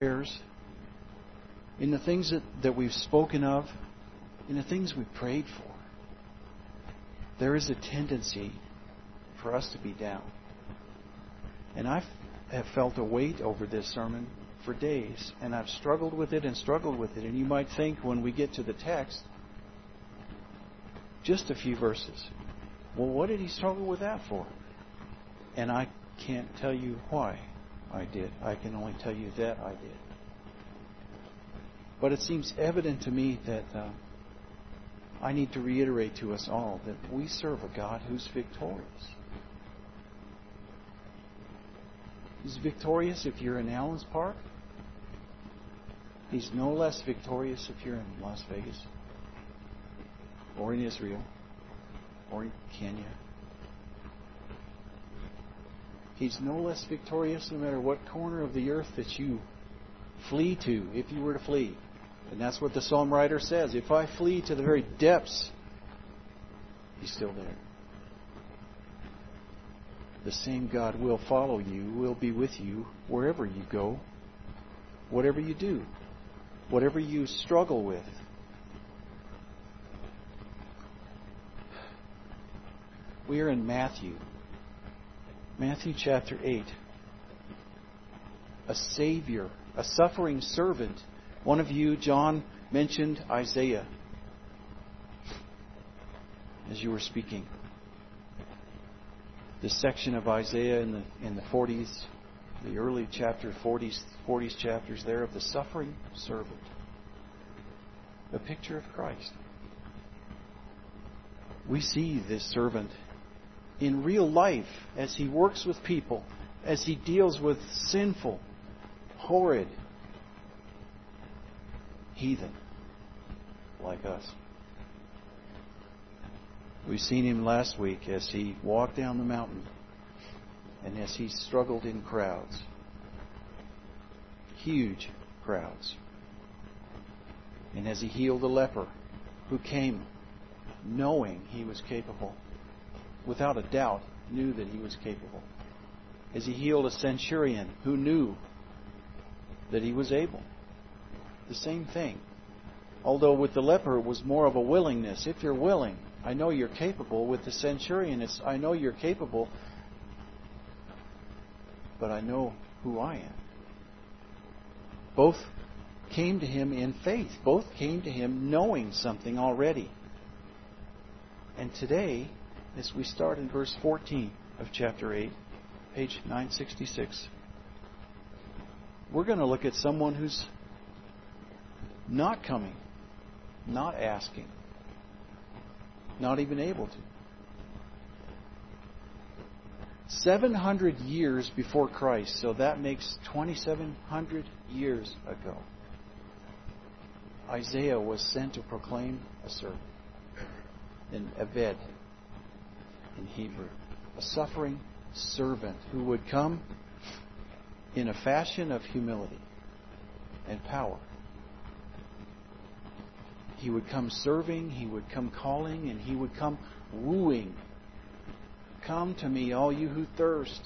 prayers, in the things that we've spoken of, in the things we've prayed for, there is a tendency for us to be down. And I have felt a weight over this sermon for days, and I've struggled with it. And you might think when we get to the text, just a few verses, well, what did he struggle with that for? And I can't tell you why I did. I can only tell you that I did. But it seems evident to me that I need to reiterate to us all that we serve a God who's victorious. He's victorious if you're in Allen's Park. He's no less victorious if you're in Las Vegas, or in Israel, or in Kenya. He's no less victorious no matter what corner of the earth that you flee to, if you were to flee. And that's what the psalm writer says. If I flee to the very depths, He's still there. The same God will follow you, will be with you wherever you go, whatever you do, whatever you struggle with. We are in Matthew chapter 8. A Savior, a suffering servant. One of you, John, mentioned Isaiah as you were speaking. This section of Isaiah in the 40s, the early chapter 40s chapters there of the suffering servant. A picture of Christ. We see this servant in real life as He works with people, as He deals with sinful, horrid heathen like us. We've seen Him last week as He walked down the mountain and as He struggled in crowds. Huge crowds. And as He healed a leper who came knowing he was capable, without a doubt knew that he was capable. As He healed a centurion who knew that he was able. The same thing. Although with the leper it was more of a willingness. If you're willing, I know you're capable. With the centurion, it's I know you're capable, but I know who I am. Both came to Him in faith. Both came to Him knowing something already. And today, as we start in verse 14 of chapter 8, page 966, we're going to look at someone who's not coming, not asking, not even able to. 700 years before Christ, so that makes 2,700 years ago, Isaiah was sent to proclaim a servant, an Eved in Hebrew, a suffering servant who would come in a fashion of humility and power. He would come serving, He would come calling, and He would come wooing. Come to me, all you who thirst.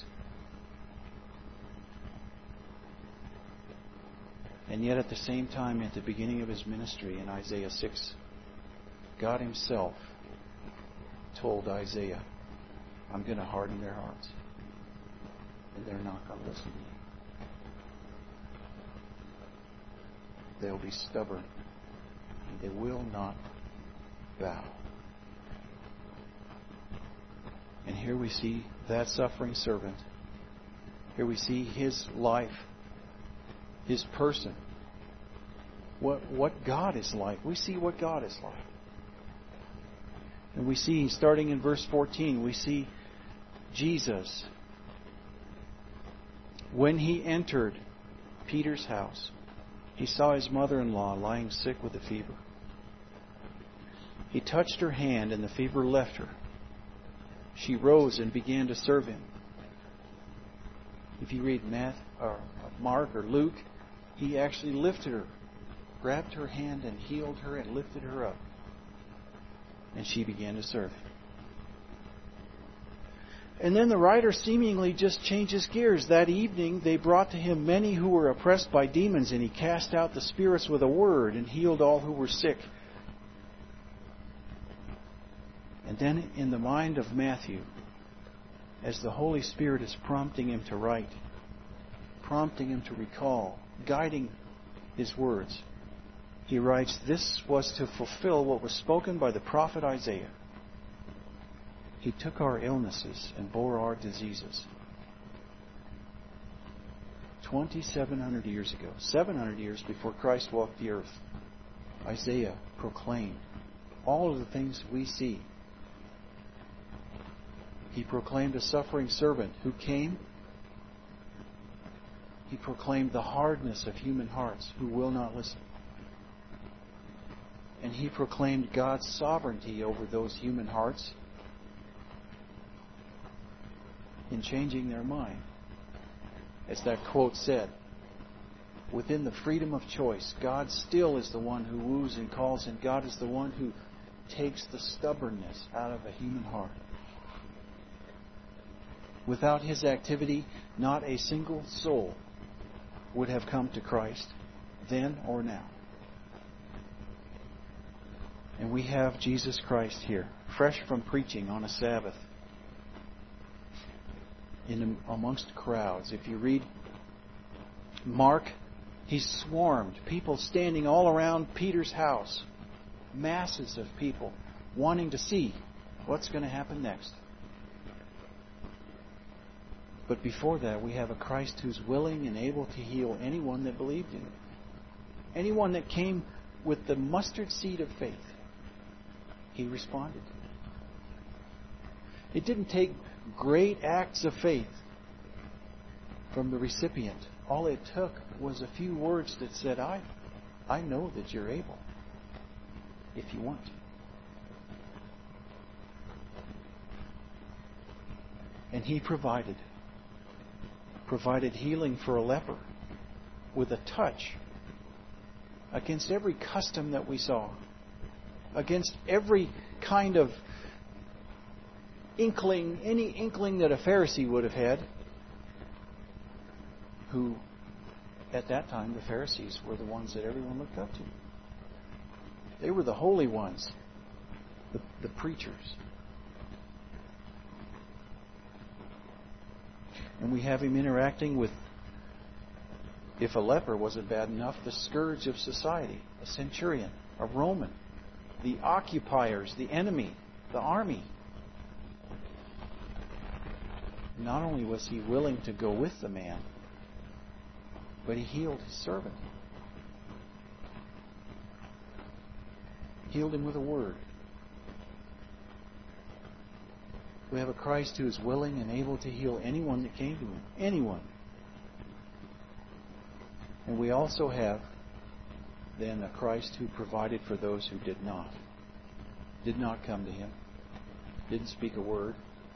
And yet at the same time, at the beginning of His ministry in Isaiah 6, God Himself told Isaiah, I'm going to harden their hearts. And they're not going to listen to me. They'll be stubborn. And they will not bow. And here we see that suffering servant. Here we see His life, His person. What God is like. We see what God is like. And we see, starting in verse 14, we see Jesus. When He entered Peter's house, He saw his mother-in-law lying sick with a fever. He touched her hand, and the fever left her. She rose and began to serve Him. If you read Mark or Luke, He actually lifted her, grabbed her hand and healed her and lifted her up. And she began to serve Him. And then the writer seemingly just changes gears. That evening they brought to him many who were oppressed by demons, and he cast out the spirits with a word and healed all who were sick. And then in the mind of Matthew, as the Holy Spirit is prompting him to write, prompting him to recall, guiding his words, he writes, "This was to fulfill what was spoken by the prophet Isaiah. He took our illnesses and bore our diseases." 2,700 years ago, 700 years before Christ walked the earth, Isaiah proclaimed all of the things we see. He proclaimed a suffering servant who came. He proclaimed the hardness of human hearts who will not listen. And he proclaimed God's sovereignty over those human hearts in changing their mind. As that quote said, within the freedom of choice, God still is the one who woos and calls, and God is the one who takes the stubbornness out of a human heart. Without His activity, not a single soul would have come to Christ, then or now. And we have Jesus Christ here, fresh from preaching on a Sabbath, in amongst crowds. If you read Mark, he's swarmed, people standing all around Peter's house, masses of people wanting to see what's going to happen next. But before that, we have a Christ who's willing and able to heal anyone that believed in Him. Anyone that came with the mustard seed of faith, He responded. It didn't take great acts of faith from the recipient. All it took was a few words that said, I know that you're able, if you want to. And He provided healing for a leper with a touch against every custom that we saw, against every kind of any inkling that a Pharisee would have had, who at that time the Pharisees were the ones that everyone looked up to. They were the holy ones, the preachers. And we have Him interacting with, if a leper wasn't bad enough, the scourge of society, a centurion, a Roman, the occupiers, the enemy, the army. Not only was He willing to go with the man, but He healed His servant. Healed him with a word. We have a Christ who is willing and able to heal anyone that came to Him. Anyone. And we also have then a Christ who provided for those who did not come to Him, didn't speak a word,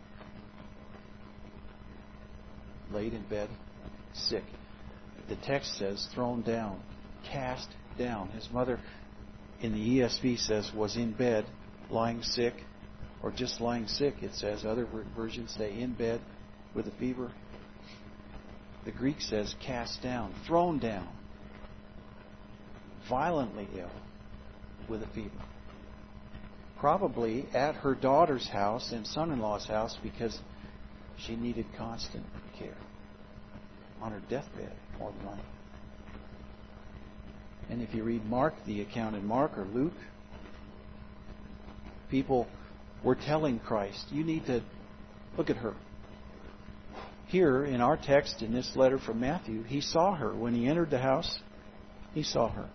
laid in bed, sick. The text says thrown down, cast down. His mother, in the ESV says, was in bed, lying sick, or just lying sick, it says. Other versions say in bed with a fever. The Greek says cast down, thrown down, violently ill with a fever. Probably at her daughter's house and son-in-law's house because she needed constant care. On her deathbed, more than likely. And if you read Mark, the account in Mark or Luke, people were telling Christ, you need to look at her. Here in our text, in this letter from Matthew, He saw her. When He entered the house, He saw her.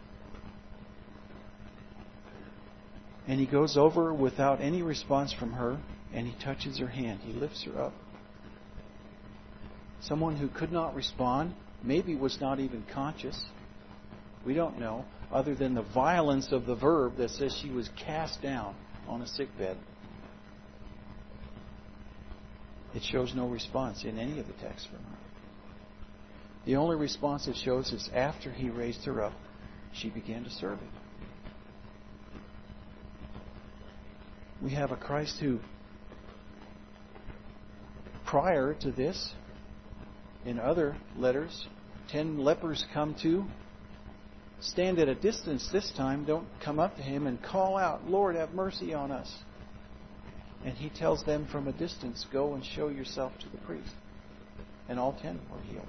And He goes over without any response from her, and He touches her hand. He lifts her up. Someone who could not respond, maybe was not even conscious. We don't know, other than the violence of the verb that says she was cast down on a sickbed. It shows no response in any of the texts from her. The only response it shows is after He raised her up, she began to serve Him. We have a Christ who prior to this, in other letters, 10 lepers come to, stand at a distance this time, don't come up to him and call out, "Lord, have mercy on us." And he tells them from a distance, "Go and show yourself to the priest." And all 10 were healed.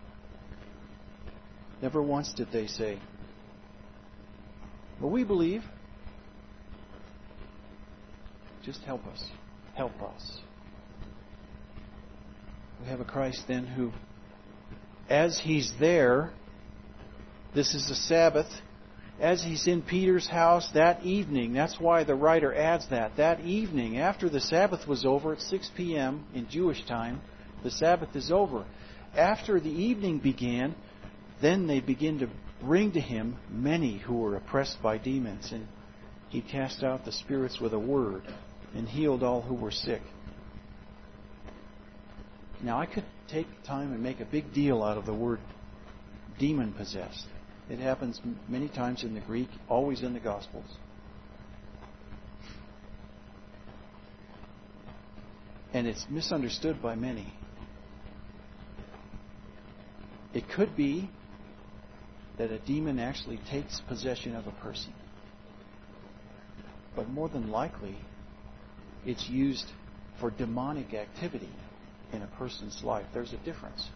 Never once did they say, "Well, we believe. Just help us. Help us." We have a Christ then who, as He's there, this is the Sabbath, as He's in Peter's house that evening, that's why the writer adds that evening, after the Sabbath was over at 6 p.m. in Jewish time, the Sabbath is over. After the evening began, then they begin to bring to Him many who were oppressed by demons, and He cast out the spirits with a word and healed all who were sick. Now, I could take time and make a big deal out of the word demon-possessed. It happens many times in the Greek, always in the Gospels. And it's misunderstood by many. It could be that a demon actually takes possession of a person. But more than likely, it's used for demonic activity in a person's life. There's a difference.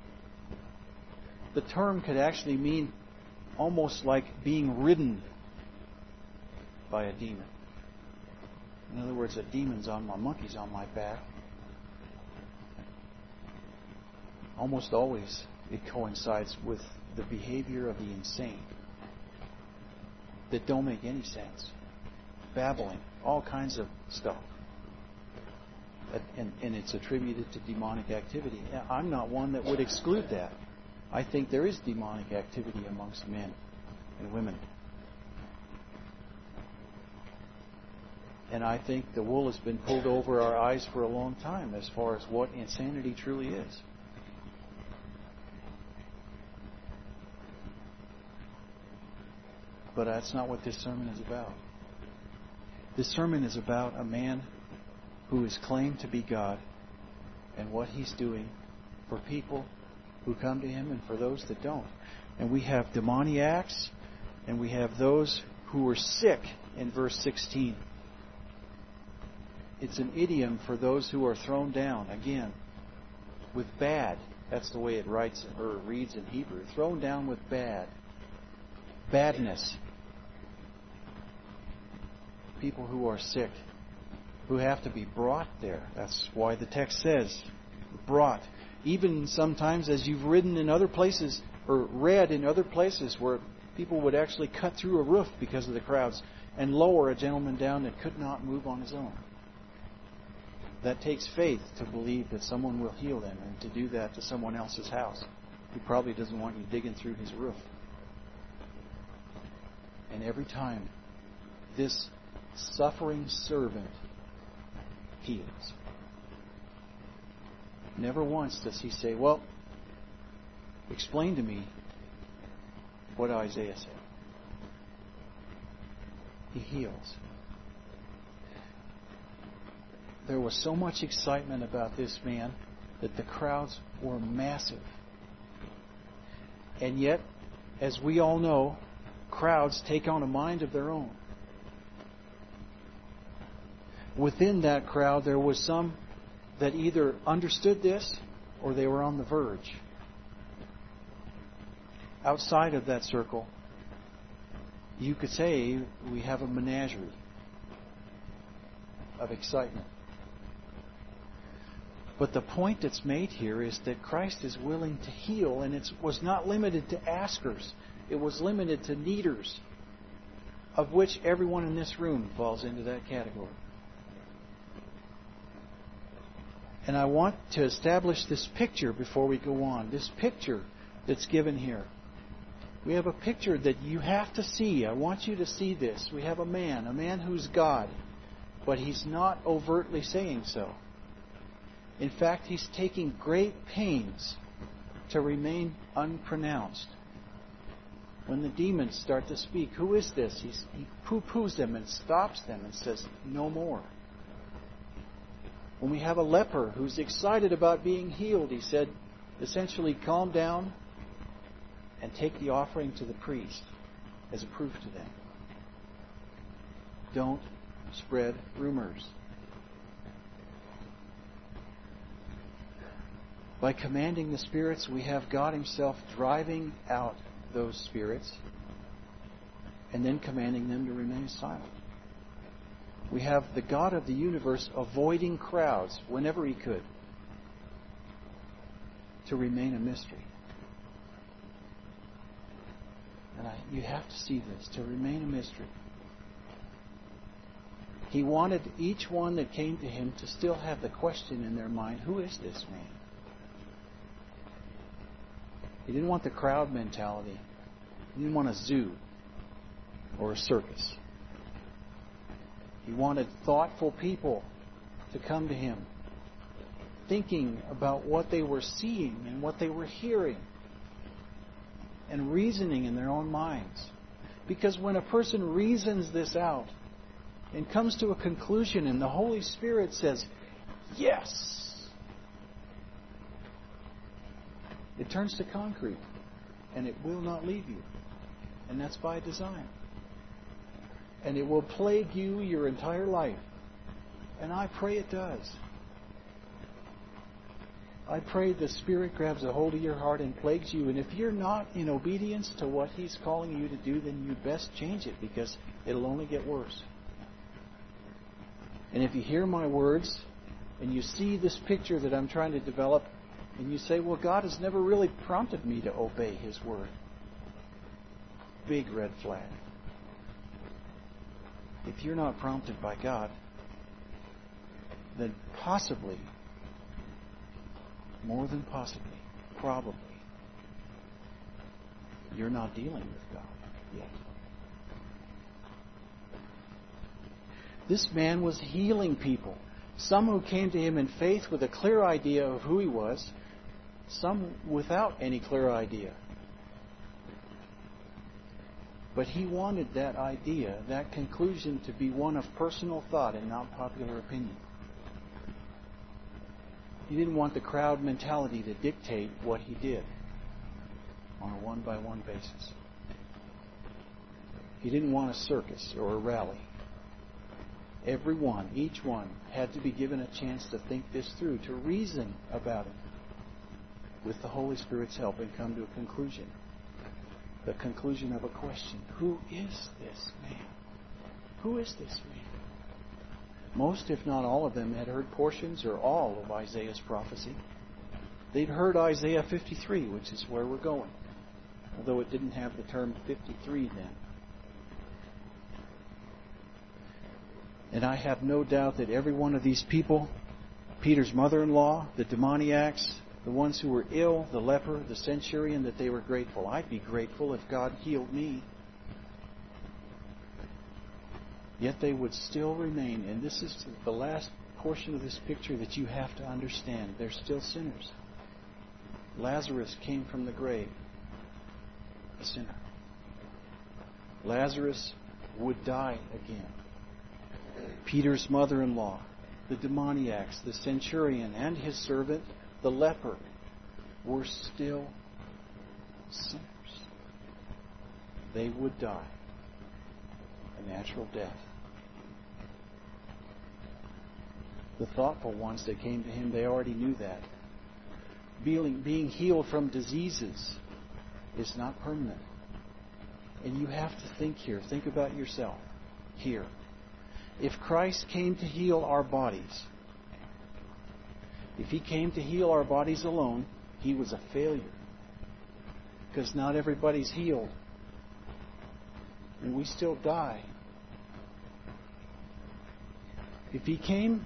The term could actually mean almost like being ridden by a demon. In other words, a demon's on my monkey's on my back. Almost always it coincides with the behavior of the insane that don't make any sense. Babbling, all kinds of stuff. And it's attributed to demonic activity. I'm not one that would exclude that. I think there is demonic activity amongst men and women. And I think the wool has been pulled over our eyes for a long time as far as what insanity truly is. But that's not what this sermon is about. This sermon is about a man who is claimed to be God and what He's doing for people who come to Him and for those that don't. And we have demoniacs and we have those who are sick in verse 16. It's an idiom for those who are thrown down, again, with bad. That's the way it writes or reads in Hebrew. Thrown down with bad. Badness. People who are sick, who have to be brought there. That's why the text says, brought. Even sometimes, as you've ridden in other places, or read in other places, where people would actually cut through a roof because of the crowds and lower a gentleman down that could not move on his own. That takes faith to believe that someone will heal them, and to do that to someone else's house. He probably doesn't want you digging through his roof. And every time, this suffering servant heals. Never once does he say, "Well, explain to me what Isaiah said." He heals. There was so much excitement about this man that the crowds were massive. And yet, as we all know, crowds take on a mind of their own. Within that crowd, there was some that either understood this or they were on the verge. Outside of that circle, you could say we have a menagerie of excitement. But the point that's made here is that Christ is willing to heal, and it was not limited to askers. It was limited to needers, of which everyone in this room falls into that category. And I want to establish this picture before we go on. This picture that's given here. We have a picture that you have to see. I want you to see this. We have a man who's God, but He's not overtly saying so. In fact, He's taking great pains to remain unpronounced. When the demons start to speak, who is this? He poo-poos them and stops them and says, "No more." When we have a leper who's excited about being healed, he said, essentially, calm down and take the offering to the priest as a proof to them. Don't spread rumors. By commanding the spirits, we have God Himself driving out those spirits and then commanding them to remain silent. We have the God of the universe avoiding crowds whenever He could to remain a mystery. And you have to see this, to remain a mystery. He wanted each one that came to Him to still have the question in their mind, who is this man? He didn't want the crowd mentality. He didn't want a zoo or a circus. He wanted thoughtful people to come to Him, thinking about what they were seeing and what they were hearing, and reasoning in their own minds. Because when a person reasons this out and comes to a conclusion and the Holy Spirit says, yes, it turns to concrete and it will not leave you. And that's by design. And it will plague you your entire life. And I pray it does. I pray the Spirit grabs a hold of your heart and plagues you. And if you're not in obedience to what He's calling you to do, then you best change it, because it'll only get worse. And if you hear my words and you see this picture that I'm trying to develop, and you say, well, God has never really prompted me to obey His word. Big red flag. If you're not prompted by God, then possibly, more than possibly, probably, you're not dealing with God yet. This man was healing people. Some who came to Him in faith with a clear idea of who He was, some without any clear idea. But He wanted that idea, that conclusion, to be one of personal thought and not popular opinion. He didn't want the crowd mentality to dictate what He did on a one-by-one basis. He didn't want a circus or a rally. Everyone, each one, had to be given a chance to think this through, to reason about it with the Holy Spirit's help and come to a conclusion. The conclusion of a question. Who is this man? Who is this man? Most, if not all of them, had heard portions or all of Isaiah's prophecy. They'd heard Isaiah 53, which is where we're going, although it didn't have the term 53 then. And I have no doubt that every one of these people, Peter's mother-in-law, the demoniacs, the ones who were ill, the leper, the centurion, that they were grateful. I'd be grateful if God healed me. Yet they would still remain, and this is the last portion of this picture that you have to understand. They're still sinners. Lazarus came from the grave, a sinner. Lazarus would die again. Peter's mother-in-law, the demoniacs, the centurion, and his servant, the leper, were still sinners. They would die a natural death. The thoughtful ones that came to Him, they already knew that. Being healed from diseases is not permanent. And you have to think here. Think about yourself here. If Christ came to heal our bodies, if He came to heal our bodies alone, He was a failure. Because not everybody's healed. And we still die. If He came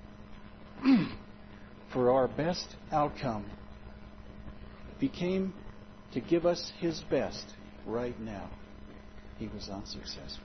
for our best outcome, if He came to give us His best right now, He was unsuccessful.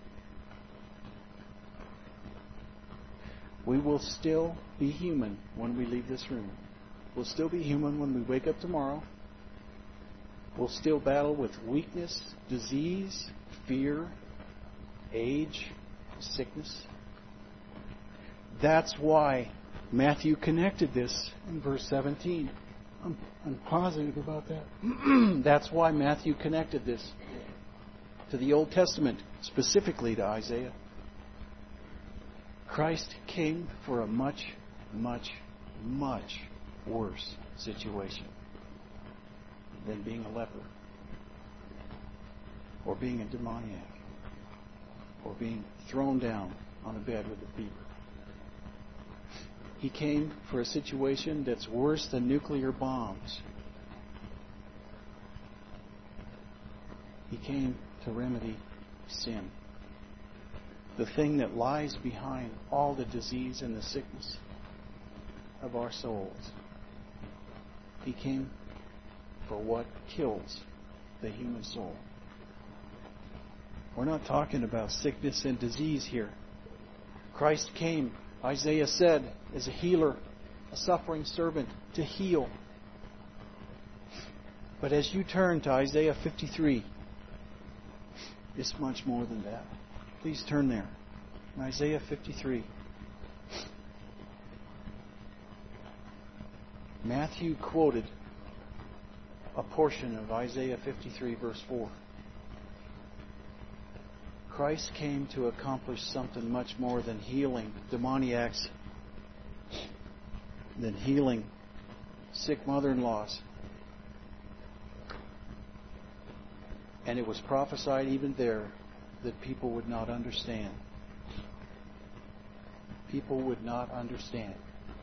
We will still be human when we leave this room. We'll still be human when we wake up tomorrow. We'll still battle with weakness, disease, fear, age, sickness. That's why Matthew connected this in verse 17. I'm positive about that. That's why Matthew connected this to the Old Testament, specifically to Isaiah. Christ came for a much, much, much worse situation than being a leper, or being a demoniac, or being thrown down on a bed with a fever. He came for a situation that's worse than nuclear bombs. He came to remedy sin, the thing that lies behind all the disease and the sickness of our souls. He came for what kills the human soul. We're not talking about sickness and disease here. Christ came, Isaiah said, as a healer, a suffering servant, to heal. But as you turn to Isaiah 53, it's much more than that. Please turn there. In Isaiah 53. Matthew quoted a portion of Isaiah 53, verse 4. Christ came to accomplish something much more than healing demoniacs, than healing sick mother-in-laws. And it was prophesied even there that people would not understand. People would not understand.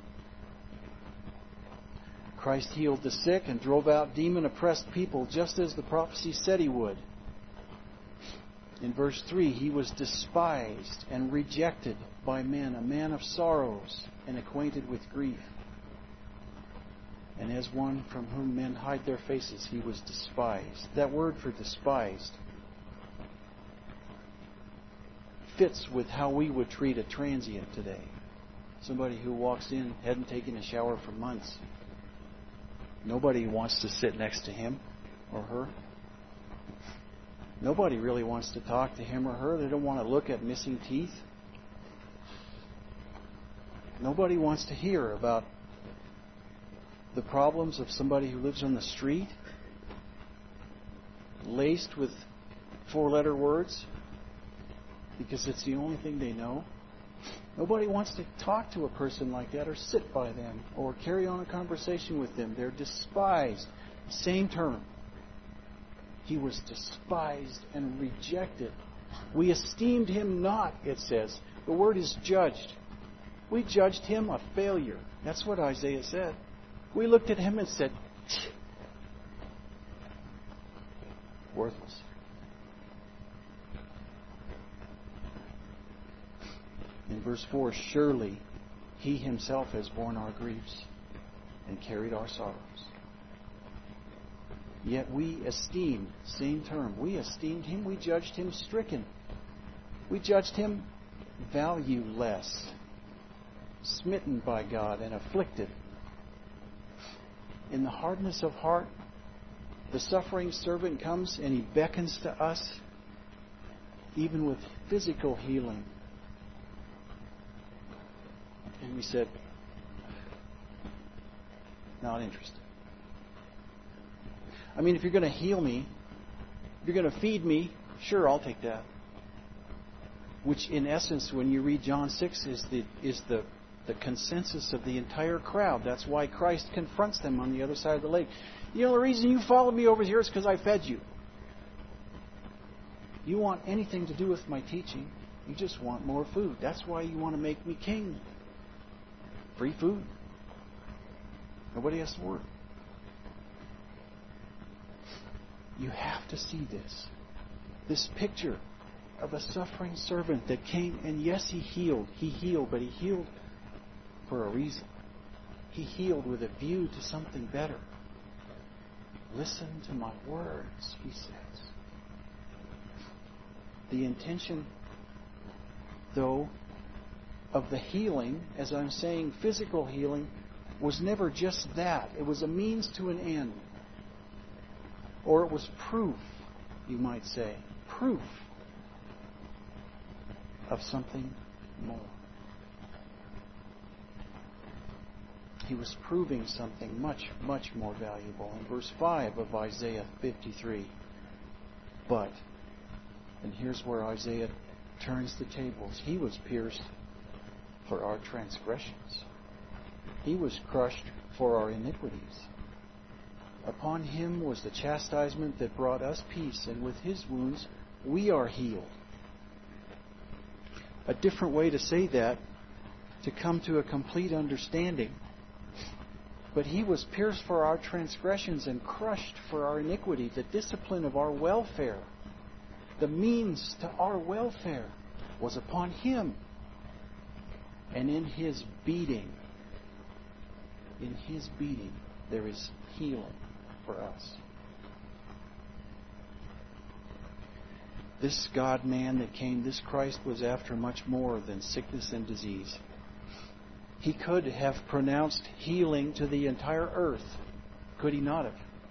Christ healed the sick and drove out demon-oppressed people just as the prophecy said He would. In verse 3, He was despised and rejected by men, a man of sorrows and acquainted with grief. And as one from whom men hide their faces, He was despised. That word for despised fits with how we would treat a transient today. Somebody who walks in, hadn't taken a shower for months. Nobody wants to sit next to him or her. Nobody really wants to talk to him or her. They don't want to look at missing teeth. Nobody wants to hear about the problems of somebody who lives on the street, laced with 4-letter words, because it's the only thing they know. Nobody wants to talk to a person like that or sit by them or carry on a conversation with them. They're despised. Same term. He was despised and rejected. We esteemed Him not, it says. The word is judged. We judged Him a failure. That's what Isaiah said. We looked at Him and said, worthless. In verse 4, surely He Himself has borne our griefs and carried our sorrows. Yet we esteemed, same term, we esteemed Him, we judged Him stricken. We judged Him valueless, smitten by God and afflicted. In the hardness of heart, the suffering servant comes and He beckons to us, even with physical healing. And we said, not interested. I mean, if you're going to heal me, if you're going to feed me, sure, I'll take that. Which, in essence, when you read John 6, is the consensus of the entire crowd. That's why Christ confronts them on the other side of the lake. You know, the reason you followed me over here is because I fed you. You want anything to do with my teaching, you just want more food. That's why you want to make me king. Free food. Nobody has to work. You have to see this. This picture of a suffering servant that came, and yes, He healed. He healed, but He healed for a reason. He healed with a view to something better. Listen to my words, He says. The intention, though, of the healing, as I'm saying, physical healing, was never just that. It was a means to an end. Or it was proof, you might say. Proof of something more. He was proving something much, much more valuable. In verse 5 of Isaiah 53. But, and here's where Isaiah turns the tables. He was pierced for our transgressions. He was crushed for our iniquities. Upon Him was the chastisement that brought us peace, and with His wounds we are healed. A different way to say that, to come to a complete understanding. But He was pierced for our transgressions and crushed for our iniquity. The discipline of our welfare, the means to our welfare, was upon Him. And in His beating, there is healing for us. This God-man that came, this Christ, was after much more than sickness and disease. He could have pronounced healing to the entire earth. Could He not have?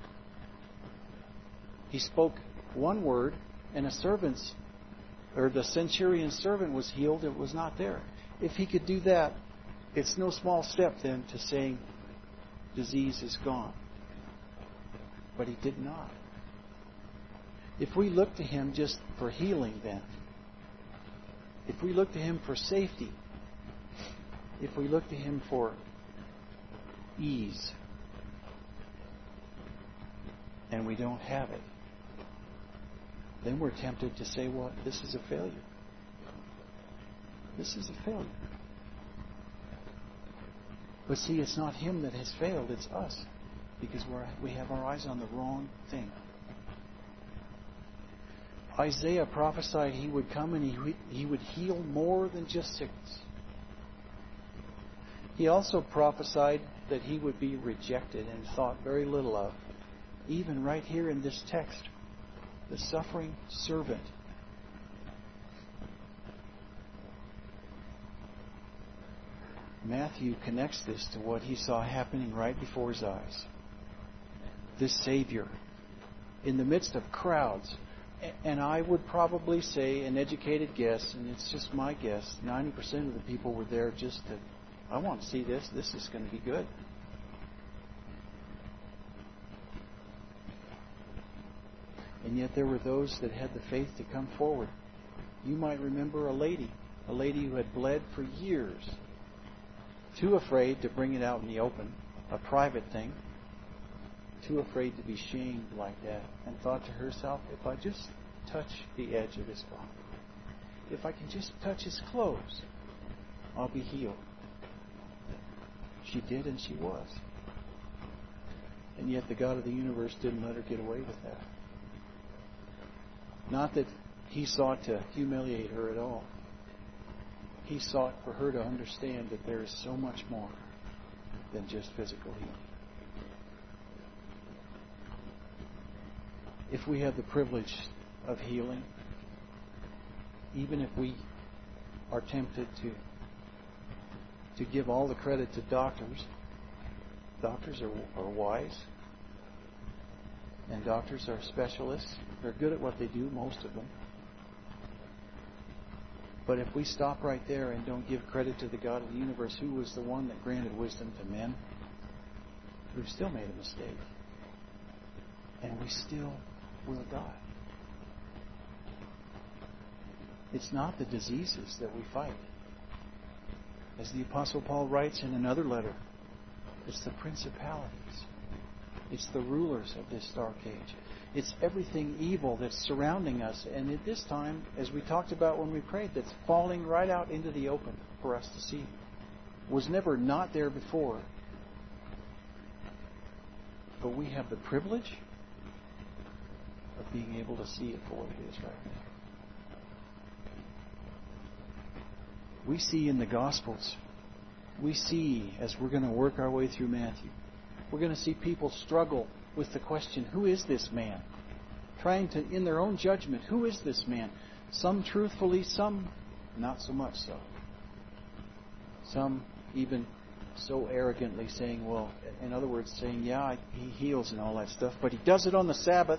He spoke one word, and the centurion's servant was healed. It was not there. If He could do that, it's no small step then to saying disease is gone. But He did not. If we look to Him just for healing then, if we look to Him for safety, if we look to Him for ease, and we don't have it, then we're tempted to say, well, this is a failure. This is a failure. But see, it's not Him that has failed, it's us. Because we have our eyes on the wrong thing. Isaiah prophesied He would come and He would heal more than just sickness. He also prophesied that He would be rejected and thought very little of. Even right here in this text, the suffering servant. Matthew connects this to what he saw happening right before his eyes. This Savior, in the midst of crowds, and I would probably say, an educated guess, and it's just my guess, 90% of the people were there just to, I want to see this. This is going to be good. And yet there were those that had the faith to come forward. You might remember a lady who had bled for years, too afraid to bring it out in the open, a private thing, too afraid to be shamed like that, and thought to herself, if I just touch the edge of His garment, if I can just touch His clothes, I'll be healed. She did, and she was. And yet the God of the universe didn't let her get away with that. Not that He sought to humiliate her at all. He sought for her to understand that there is so much more than just physical healing. If we have the privilege of healing, even if we are tempted to give all the credit to doctors are wise, and doctors are specialists. They're good at what they do, most of them. But if we stop right there and don't give credit to the God of the universe, who was the one that granted wisdom to men, we've still made a mistake. And we still will die. It's not the diseases that we fight. As the Apostle Paul writes in another letter, it's the principalities. It's the rulers of this dark age. It's everything evil that's surrounding us. And at this time, as we talked about when we prayed, that's falling right out into the open for us to see. Was never not there before. But we have the privilege of being able to see it for what it is right now. We see in the Gospels, we see as we're going to work our way through Matthew, we're going to see people struggle with the question, who is this man? Trying to, in their own judgment, who is this man? Some truthfully, some not so much so. Some even so arrogantly saying, well, in other words, saying, yeah, He heals and all that stuff, but He does it on the Sabbath.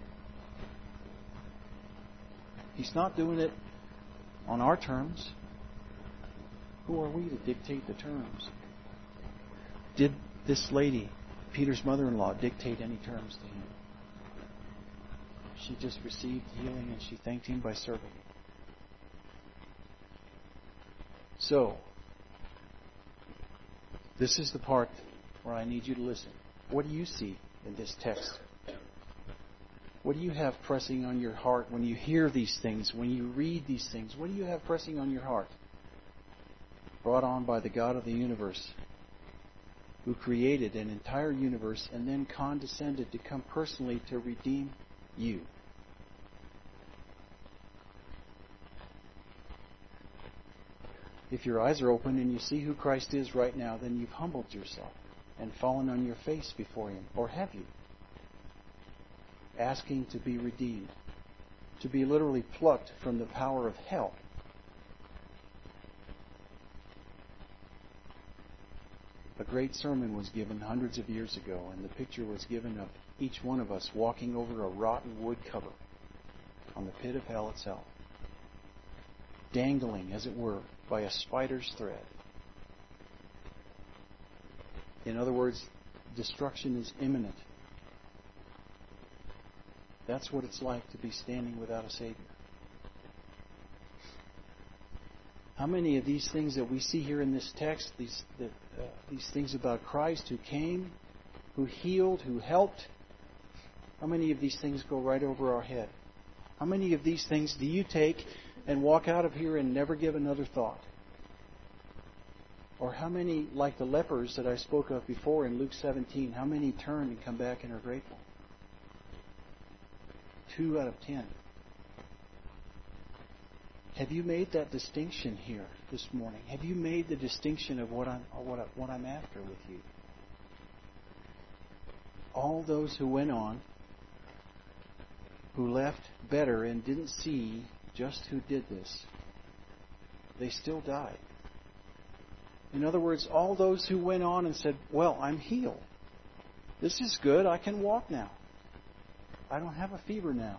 He's not doing it on our terms. Who are we to dictate the terms? Did this lady, Peter's mother-in-law, dictate any terms to him? She just received healing and she thanked him by serving. So, this is the part where I need you to listen. What do you see in this text? What do you have pressing on your heart when you hear these things, when you read these things? What do you have pressing on your heart? Brought on by the God of the universe, who created an entire universe and then condescended to come personally to redeem you. If your eyes are open and you see who Christ is right now, then you've humbled yourself and fallen on your face before Him. Or have you? Asking to be redeemed, to be literally plucked from the power of hell. A great sermon was given hundreds of years ago, and the picture was given of each one of us walking over a rotten wood cover on the pit of hell itself, dangling, as it were, by a spider's thread. In other words, destruction is imminent. That's what it's like to be standing without a Savior. How many of these things that we see here in this text, these things about Christ who came, who healed, who helped, how many of these things go right over our head? How many of these things do you take and walk out of here and never give another thought? Or how many, like the lepers that I spoke of before in Luke 17, how many turn and come back and are grateful? 2 out of 10. Have you made that distinction here this morning? Have you made the distinction of what I'm after with you? All those who went on, who left better and didn't see just who did this, they still died. In other words, all those who went on and said, well, I'm healed. This is good. I can walk now. I don't have a fever now.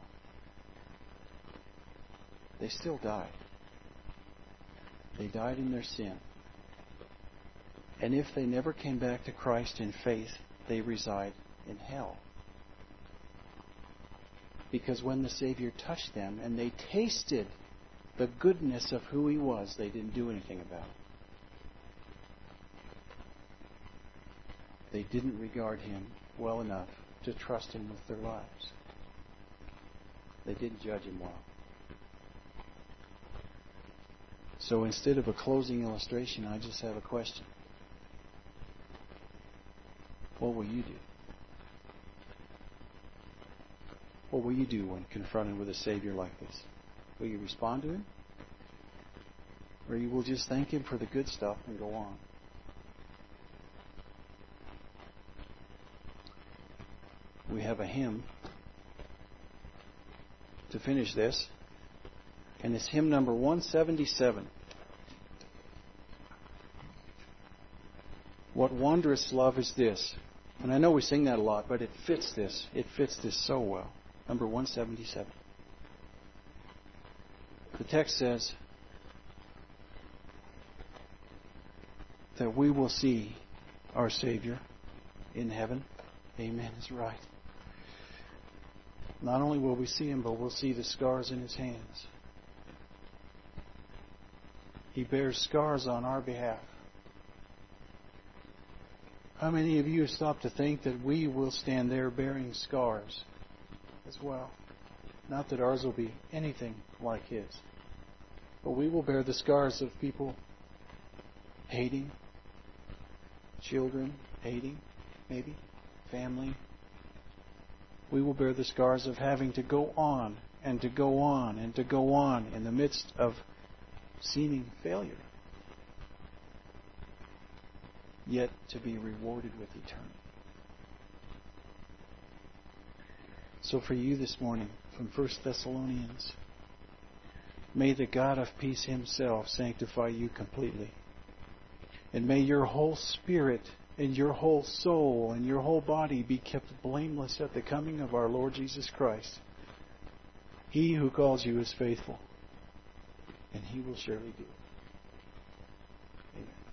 They still died. They died in their sin. And if they never came back to Christ in faith, they reside in hell. Because when the Savior touched them and they tasted the goodness of who He was, they didn't do anything about it. They didn't regard Him well enough to trust Him with their lives. They didn't judge Him well. So instead of a closing illustration, I just have a question. What will you do? What will you do when confronted with a Savior like this? Will you respond to Him? Or you will just thank Him for the good stuff and go on? We have a hymn to finish this, and it's hymn number 177. What wondrous love is this? And I know we sing that a lot, but it fits this. It fits this so well. Number 177. The text says that we will see our Savior in heaven. Amen is right. Not only will we see Him, but we'll see the scars in His hands. He bears scars on our behalf. How many of you have stopped to think that we will stand there bearing scars as well? Not that ours will be anything like His. But we will bear the scars of people hating, children hating, maybe, family. We will bear the scars of having to go on and to go on and to go on in the midst of seeming failure, yet to be rewarded with eternity. So for you this morning, from 1 Thessalonians, may the God of peace Himself sanctify you completely. And may your whole spirit and your whole soul and your whole body be kept blameless at the coming of our Lord Jesus Christ. He who calls you is faithful, and He will surely do it.